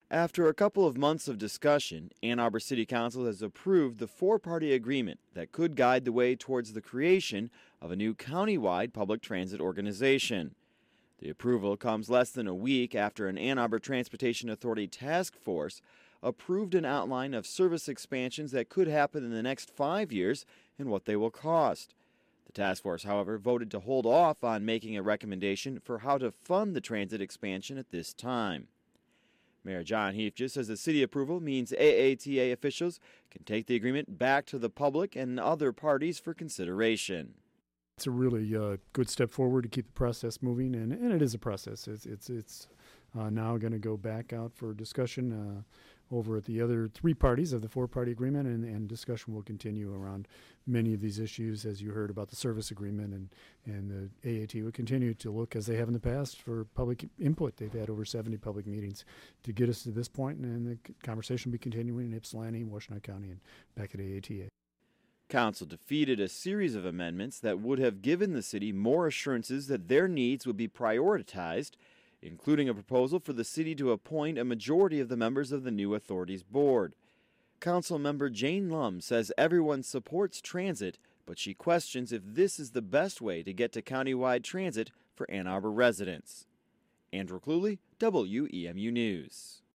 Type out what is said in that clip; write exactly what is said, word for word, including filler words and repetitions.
After a couple of months of discussion, Ann Arbor City Council has approved the four-party agreement that could guide the way towards the creation of a new countywide public transit organization. The approval comes less than a week after an Ann Arbor Transportation Authority task force approved an outline of service expansions that could happen in the next five years and what they will cost. The task force, however, voted to hold off on making a recommendation for how to fund the transit expansion at this time. Mayor John Heifje says the city approval means A A T A officials can take the agreement back to the public and other parties for consideration. It's a really uh, good step forward to keep the process moving, and, and it is a process. It's it's, it's uh, now going to go back out for discussion uh, over at the other three parties of the four-party agreement, and, and discussion will continue around many of these issues, as you heard about the service agreement, and, and the A A T will continue to look, as they have in the past, for public input. They've had over seventy public meetings to get us to this point, and, and the conversation will be continuing in Ypsilanti, Washtenaw County, and back at A A T A. Council defeated a series of amendments that would have given the city more assurances that their needs would be prioritized, including a proposal for the city to appoint a majority of the members of the new authority's board. Council member Jane Lum says everyone supports transit, but she questions if this is the best way to get to countywide transit for Ann Arbor residents. Andrew Cluley, W E M U News.